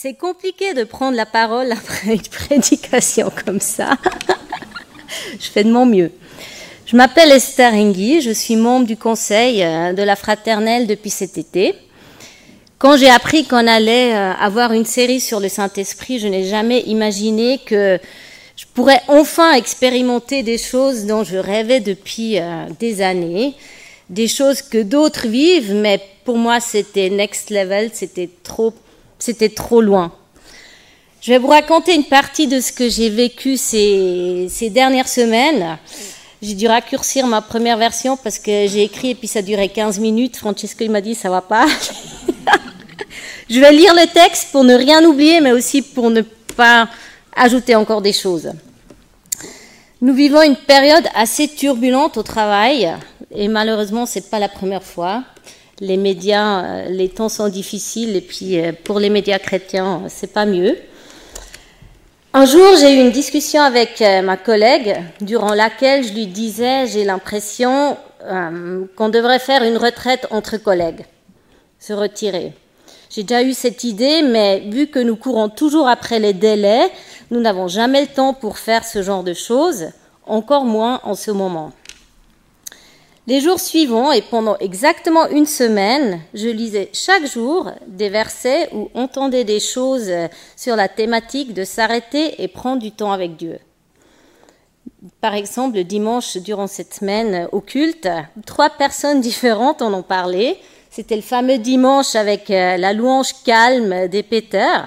C'est compliqué de prendre la parole après une prédication comme ça. Je fais de mon mieux. Je m'appelle Esther Engui, je suis membre du conseil de la fraternelle depuis cet été. Quand j'ai appris qu'on allait avoir une série sur le Saint-Esprit, je n'ai jamais imaginé que je pourrais enfin expérimenter des choses dont je rêvais depuis des années, des choses que d'autres vivent, mais pour moi c'était next level, c'était trop loin. Je vais vous raconter une partie de ce que j'ai vécu ces dernières semaines. J'ai dû raccourcir ma première version parce que j'ai écrit et puis ça durait 15 minutes. Francesco il m'a dit ça va pas. Je vais lire le texte pour ne rien oublier, mais aussi pour ne pas ajouter encore des choses. Nous vivons une période assez turbulente au travail et malheureusement c'est pas la première fois. Les médias, les temps sont difficiles et puis pour les médias chrétiens, c'est pas mieux. Un jour, j'ai eu une discussion avec ma collègue durant laquelle je lui disais, j'ai l'impression qu'on devrait faire une retraite entre collègues, se retirer. J'ai déjà eu cette idée, mais vu que nous courons toujours après les délais, nous n'avons jamais le temps pour faire ce genre de choses, encore moins en ce moment. Les jours suivants et pendant exactement une semaine, je lisais chaque jour des versets ou entendais des choses sur la thématique de s'arrêter et prendre du temps avec Dieu. Par exemple, le dimanche, durant cette semaine au culte, 3 personnes différentes en ont parlé. C'était le fameux dimanche avec la louange calme des péteurs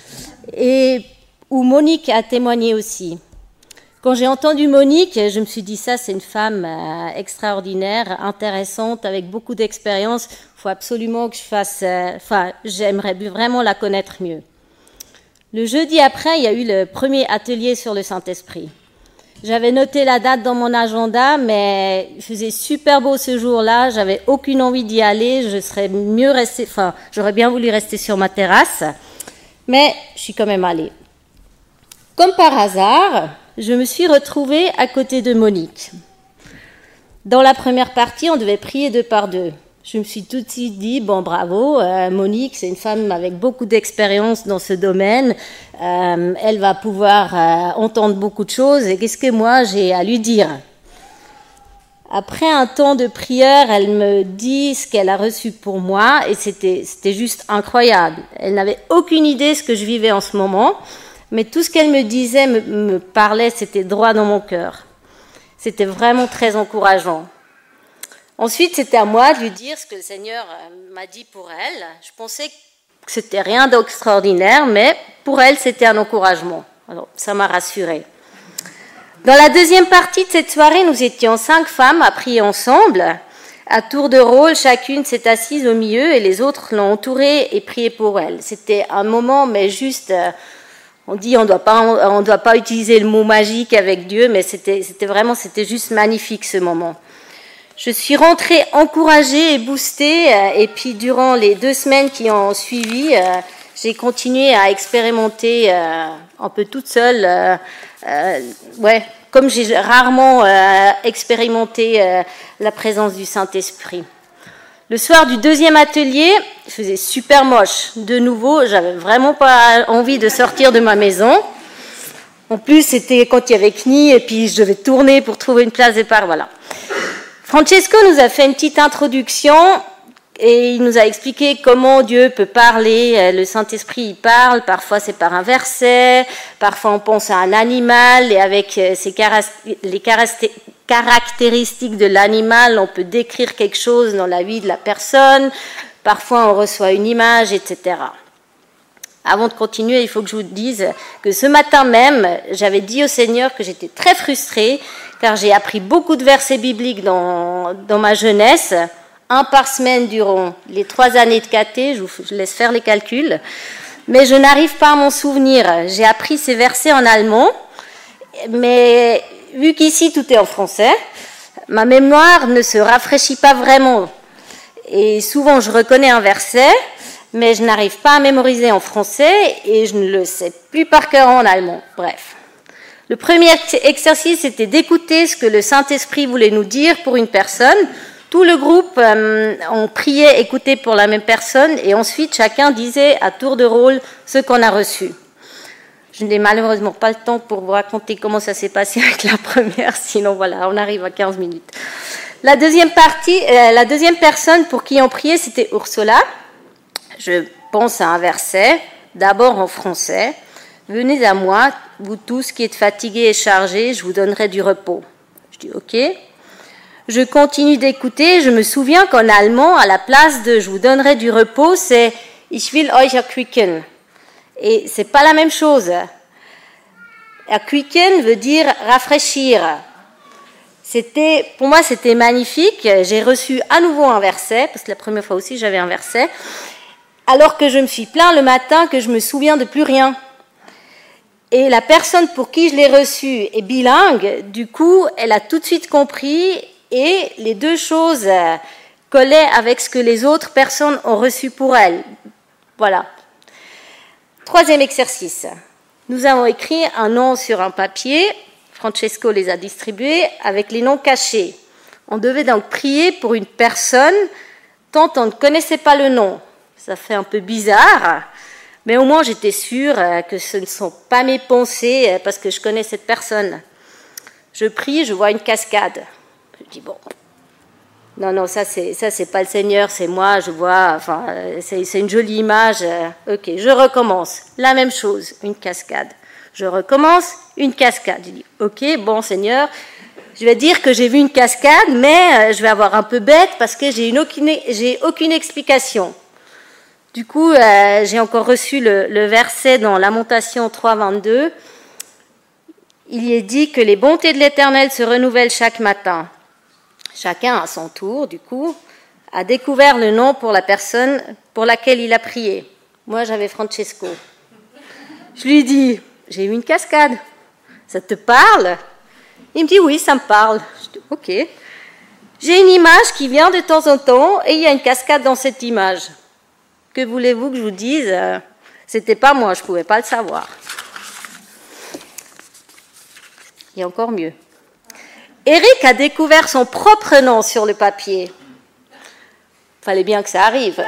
et où Monique a témoigné aussi. Quand j'ai entendu Monique, je me suis dit ça, c'est une femme extraordinaire, intéressante, avec beaucoup d'expérience. Il faut absolument que je fasse... j'aimerais vraiment la connaître mieux. Le jeudi après, il y a eu le premier atelier sur le Saint-Esprit. J'avais noté la date dans mon agenda, mais il faisait super beau ce jour-là. J'avais aucune envie d'y aller. J'aurais bien voulu rester sur ma terrasse, mais je suis quand même allée. Comme par hasard, je me suis retrouvée à côté de Monique. Dans la première partie, on devait prier 2 par 2. Je me suis tout de suite dit, bon bravo, Monique, c'est une femme avec beaucoup d'expérience dans ce domaine. Elle va pouvoir entendre beaucoup de choses. Et qu'est-ce que moi j'ai à lui dire ? Après un temps de prière, elle me dit ce qu'elle a reçu pour moi. Et c'était juste incroyable. Elle n'avait aucune idée de ce que je vivais en ce moment. Mais tout ce qu'elle me disait, me parlait, c'était droit dans mon cœur. C'était vraiment très encourageant. Ensuite, c'était à moi de lui dire ce que le Seigneur m'a dit pour elle. Je pensais que c'était rien d'extraordinaire, mais pour elle, c'était un encouragement. Alors, ça m'a rassurée. Dans la deuxième partie de cette soirée, nous étions 5 femmes à prier ensemble. À tour de rôle, chacune s'est assise au milieu et les autres l'ont entourée et prié pour elle. C'était un moment, mais juste... On dit on doit pas utiliser le mot magique avec Dieu, mais c'était juste magnifique ce moment. Je suis rentrée encouragée et boostée, et puis durant les 2 semaines qui ont suivi, j'ai continué à expérimenter un peu toute seule, comme j'ai rarement expérimenté la présence du Saint-Esprit. Le soir du 2e atelier, il faisait super moche. De nouveau, j'avais vraiment pas envie de sortir de ma maison. En plus, c'était quand il y avait CNI et puis je devais tourner pour trouver une place départ, voilà. Francesco nous a fait une petite introduction et il nous a expliqué comment Dieu peut parler. Le Saint-Esprit, il parle. Parfois, c'est par un verset. Parfois, on pense à un animal et avec les caractéristiques de l'animal, on peut décrire quelque chose dans la vie de la personne. Parfois, on reçoit une image, etc. Avant de continuer, il faut que je vous dise que ce matin même, j'avais dit au Seigneur que j'étais très frustrée, car j'ai appris beaucoup de versets bibliques dans ma jeunesse, 1 par semaine durant les 3 années de caté, je laisse faire les calculs, mais je n'arrive pas à m'en souvenir. J'ai appris ces versets en allemand, mais vu qu'ici tout est en français, ma mémoire ne se rafraîchit pas vraiment. Et souvent je reconnais un verset, mais je n'arrive pas à mémoriser en français et je ne le sais plus par cœur en allemand. Bref. Le premier exercice était d'écouter ce que le Saint-Esprit voulait nous dire pour une personne, Tout le groupe, on priait, écoutait pour la même personne et ensuite chacun disait à tour de rôle ce qu'on a reçu. Je n'ai malheureusement pas le temps pour vous raconter comment ça s'est passé avec la première, sinon voilà, on arrive à 15 minutes. La deuxième personne pour qui on priait, c'était Ursula. Je pense à un verset, d'abord en français. « Venez à moi, vous tous qui êtes fatigués et chargés, je vous donnerai du repos. » Je dis « Ok ». Je continue d'écouter, je me souviens qu'en allemand, à la place de « je vous donnerai du repos », c'est « ich will euch erquicken ». Et c'est pas la même chose. Erquicken veut dire rafraîchir. Pour moi, c'était magnifique. J'ai reçu à nouveau un verset, parce que la première fois aussi, j'avais un verset, alors que je me suis plaint le matin que je me souviens de plus rien. Et la personne pour qui je l'ai reçu est bilingue, du coup, elle a tout de suite compris, et les deux choses collaient avec ce que les autres personnes ont reçu pour elle. Voilà. Troisième exercice. Nous avons écrit un nom sur un papier. Francesco les a distribués avec les noms cachés. On devait donc prier pour une personne tant on ne connaissait pas le nom. Ça fait un peu bizarre, mais au moins j'étais sûre que ce ne sont pas mes pensées parce que je connais cette personne. Je prie, je vois une cascade. Je dis bon, non, ça c'est pas le Seigneur, c'est moi, je vois, enfin, c'est une jolie image. Ok, je recommence. La même chose, une cascade. Je recommence, une cascade. Je dis, ok, bon Seigneur, je vais dire que j'ai vu une cascade, mais je vais avoir un peu bête parce que j'ai aucune explication. Du coup, j'ai encore reçu le verset dans Lamentation 3,22. Il y est dit que les bontés de l'Éternel se renouvellent chaque matin. Chacun, à son tour, du coup, a découvert le nom pour la personne pour laquelle il a prié. Moi, j'avais Francesco. Je lui dis, j'ai eu une cascade. Ça te parle ? Il me dit, oui, ça me parle. Je dis, ok. J'ai une image qui vient de temps en temps et il y a une cascade dans cette image. Que voulez-vous que je vous dise ? C'était pas moi, je ne pouvais pas le savoir. Et encore mieux. Eric a découvert son propre nom sur le papier. Fallait bien que ça arrive.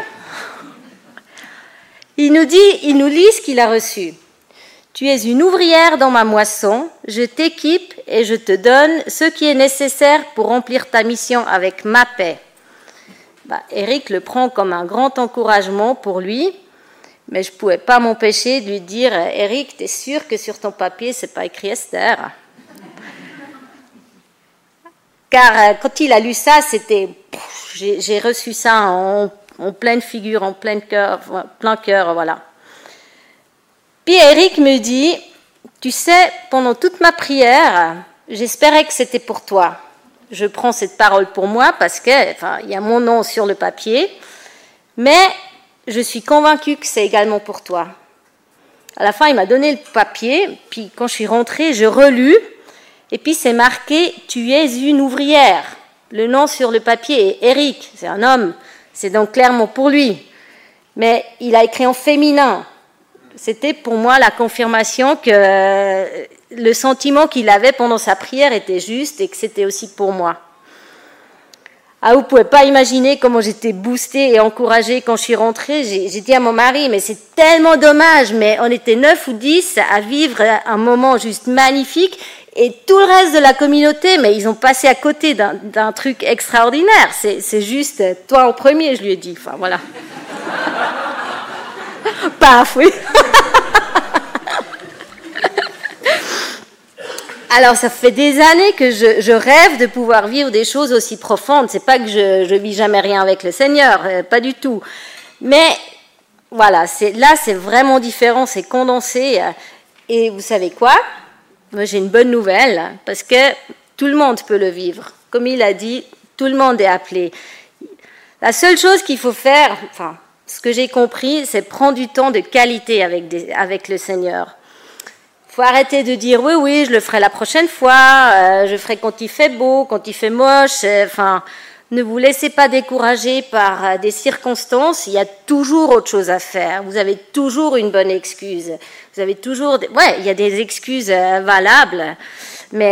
Il nous lit ce qu'il a reçu. Tu es une ouvrière dans ma moisson, je t'équipe et je te donne ce qui est nécessaire pour remplir ta mission avec ma paix. Eric le prend comme un grand encouragement pour lui, mais je ne pouvais pas m'empêcher de lui dire « Eric, tu es sûr que sur ton papier, ce n'est pas écrit Esther ?» Car quand il a lu ça, j'ai reçu ça en pleine figure, en plein cœur, voilà. Puis Eric me dit, tu sais, pendant toute ma prière, j'espérais que c'était pour toi. Je prends cette parole pour moi parce que, il y a mon nom sur le papier, mais je suis convaincue que c'est également pour toi. À la fin, il m'a donné le papier, puis quand je suis rentrée, je relus. Et puis c'est marqué « Tu es une ouvrière ». Le nom sur le papier est Eric, c'est un homme, c'est donc clairement pour lui. Mais il a écrit en féminin. C'était pour moi la confirmation que le sentiment qu'il avait pendant sa prière était juste et que c'était aussi pour moi. Ah, vous ne pouvez pas imaginer comment j'étais boostée et encouragée quand je suis rentrée. J'ai dit à mon mari, mais c'est tellement dommage, mais on était 9 ou 10 à vivre un moment juste magnifique. Et tout le reste de la communauté, mais ils ont passé à côté d'un truc extraordinaire. C'est juste toi en premier, je lui ai dit. Enfin, voilà. Paf, oui. Alors, ça fait des années que je rêve de pouvoir vivre des choses aussi profondes. C'est pas que je vis jamais rien avec le Seigneur, pas du tout. Mais voilà, là, c'est vraiment différent, c'est condensé. Et vous savez quoi ? Moi, j'ai une bonne nouvelle, parce que tout le monde peut le vivre. Comme il a dit, tout le monde est appelé. La seule chose qu'il faut faire, ce que j'ai compris, c'est prendre du temps de qualité avec le Seigneur. Il faut arrêter de dire oui, je le ferai la prochaine fois, je ferai quand il fait beau, quand il fait moche. Ne vous laissez pas décourager par des circonstances, il y a toujours autre chose à faire. Vous avez toujours une bonne excuse. Vous avez toujours... il y a des excuses valables, mais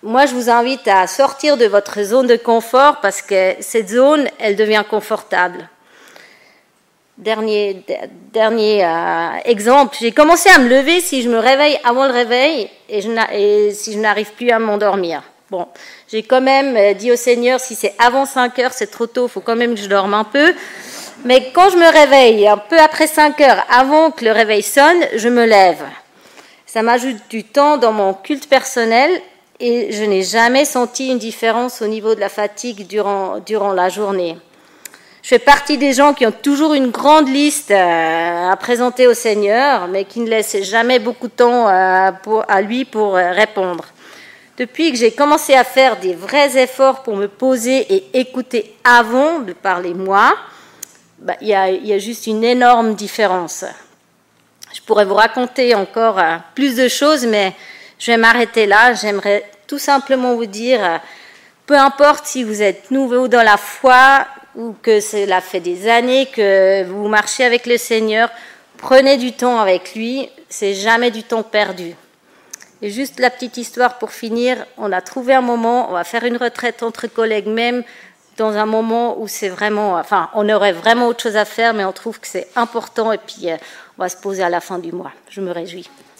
moi, je vous invite à sortir de votre zone de confort parce que cette zone, elle devient confortable. Dernier exemple, j'ai commencé à me lever si je me réveille avant le réveil et si je n'arrive plus à m'endormir. Bon, j'ai quand même dit au Seigneur, si c'est avant 5 heures, c'est trop tôt, il faut quand même que je dorme un peu. Mais quand je me réveille, un peu après 5 heures, avant que le réveil sonne, je me lève. Ça m'ajoute du temps dans mon culte personnel et je n'ai jamais senti une différence au niveau de la fatigue durant la journée. Je fais partie des gens qui ont toujours une grande liste à présenter au Seigneur, mais qui ne laissent jamais beaucoup de temps à lui pour répondre. Depuis que j'ai commencé à faire des vrais efforts pour me poser et écouter avant de parler moi, il y a juste une énorme différence. Je pourrais vous raconter encore plus de choses, mais je vais m'arrêter là. J'aimerais tout simplement vous dire, peu importe si vous êtes nouveau dans la foi ou que cela fait des années que vous marchez avec le Seigneur, prenez du temps avec lui, c'est jamais du temps perdu. Et juste la petite histoire pour finir, on a trouvé un moment, on va faire une retraite entre collègues même, dans un moment où c'est vraiment, on aurait vraiment autre chose à faire, mais on trouve que c'est important et puis on va se poser à la fin du mois. Je me réjouis.